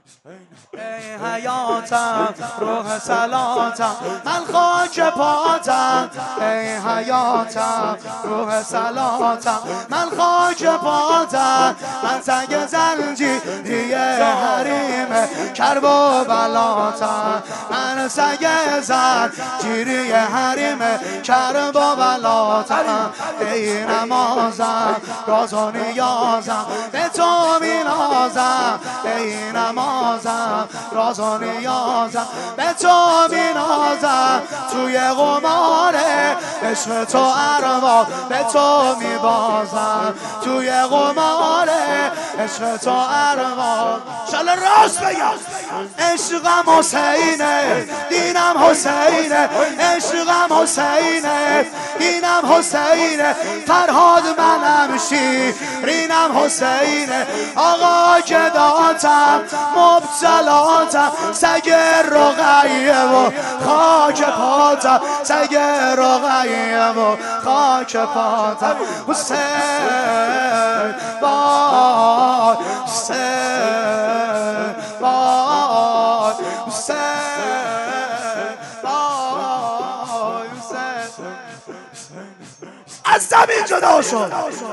ای حیاتم روح صلاتم من خاک پاتم ای حیاتم روح صلاتم من خاک پاتم من سنگ زنجیری حریم کرب و بلاتم من سنگ زنجیری حریم کرب و بلاتم ای نمازم راز و نیازم به تو مینازم ای نمازم راز و نیازم به تو مینازم توی قمار عشق تو اروا به تو میبازم توی قمار عشق تو اروا شالا راست بگم عشقم حسینه دینم حسینه عشقم حسینه دینم حسینه فرهاد منم شیرینم حسینه آقا که داتم مبتلاتم سگ رقیه و خاک پاتم سگ رقیه و خاک پاتم حسین بای حسین بای حسین بای حسین از زمین جدا شد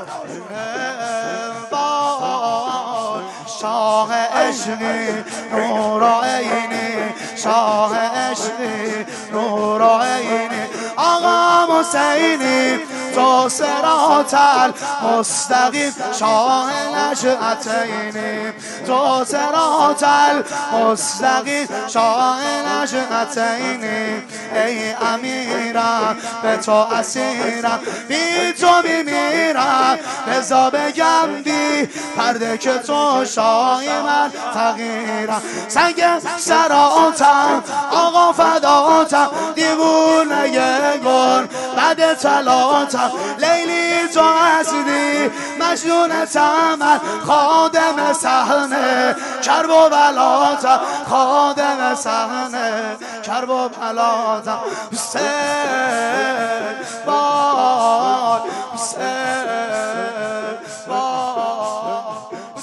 شاه عشقی نور عینی شاه عشقی نور عینی آقا حسینی تو صراط المستقیم شاه نشأتینی تو صراط المستقیم شاه نشأتینی ای امیرم به تو اسیرم بی تو میمیرم بزا بگم بی پرده که تو شاه من فقیرم سنگ سراتم آقا فداتم دیوونه گل بعد طلاتم لیلی تو هستی مجنونتم من خادم صحنه کرب و بلاتم خادم صحنه کرب و بلاتم حسین بای حسین بای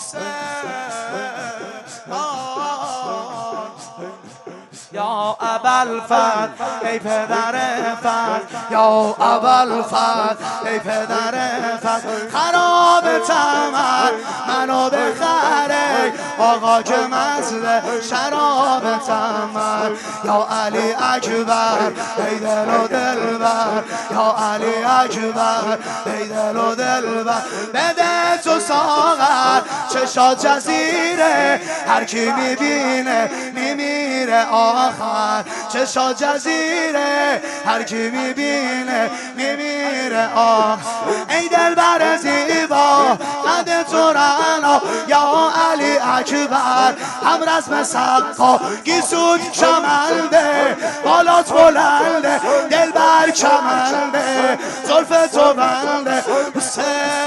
حسین بای یا ابوالفضل ای پدر فضل یا ابوالفضل ای پدر فضل خراب تمن منو بخره آقا که مزد شراب تمن یا علی اکبر ای دل و دلبر یا علی اکبر ای دل و دلبر بده تو ساغر چشا جزیره هر کی میبینه میمیره آخر چشا جزیره هر کی میبینه میمیره آخر ای دلبر زیبا قد تو رعنا یا علی اکبر هم رسم سقا گیسود کمنده بالات بلنده دلبر کمنده زلف تو بنده حسین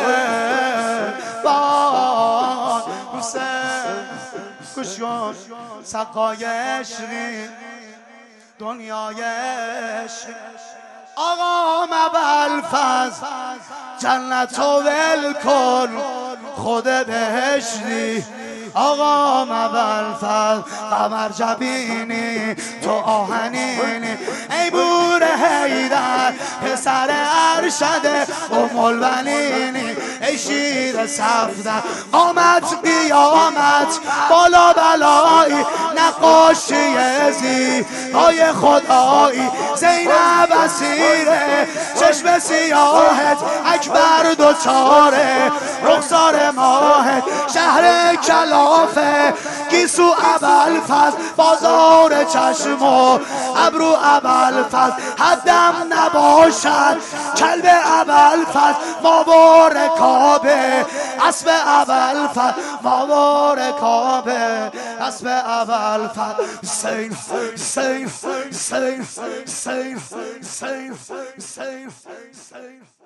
بای حسین گوش کن سقای عشقی دنیای عشق آقا ابوالفضل جنت و ول کن خود بهشتی آقا ابوالفضل قمر جبینی تو آهنینی ای بور حیدر پسر ارشد ام البنینی ای شیر صفدر قامت قیامت بالا بلایی نقاشی زیبای خدایی زینب اسیره چشم سیاهت اکبر دوچاره رخسار ماهت شهر کلافه گیسو ابوالفضل بازار چشم و ابرو ابوالفضل حدم نباشد کلب ابوالفضل ماور کابه اسب ابوالفضل ماور کابه اسب ابوالفضل حسین حسین حسین حسین حسین حسین حسین